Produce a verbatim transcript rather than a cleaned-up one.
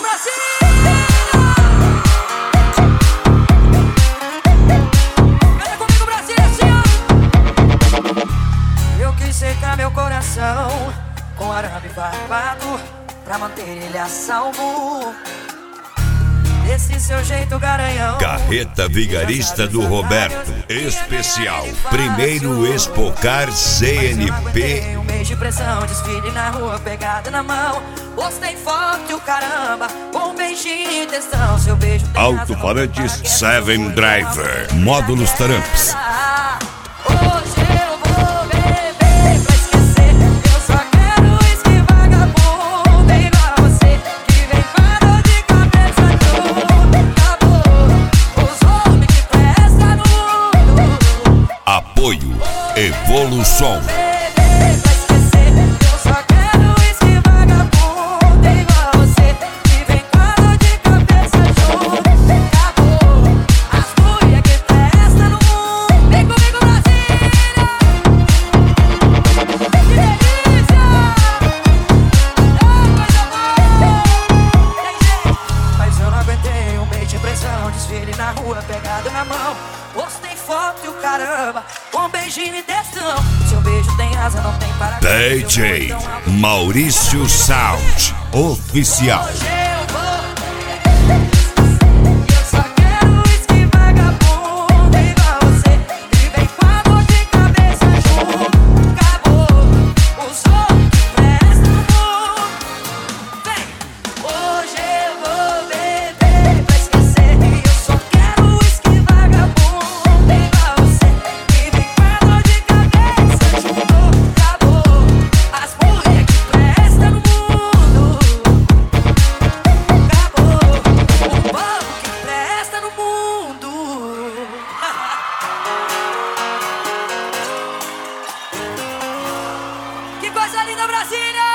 Canta comigo, Brasília, assim, ó. Eu quis secar meu coração com arame barbado pra manter ele a salvo. Desse seu jeito garanhão. Carreta Vigarista do Roberto. Especial. Primeiro Expocar C N P. Um mês de pressão, desfile na rua, pegada na mão. Postei foto e o caramba, com um beijinho e textão. Seu beijo tem Alto-falantes Seven Driver. Módulos Taramps. Apoio Evolução. Desfile na rua, pegado na mão. Postei foto e o caramba, com um beijinho e textão. Seu beijo tem asa, não tem para. D J Maurício Sound Oficial. Que coisa linda, Brasília!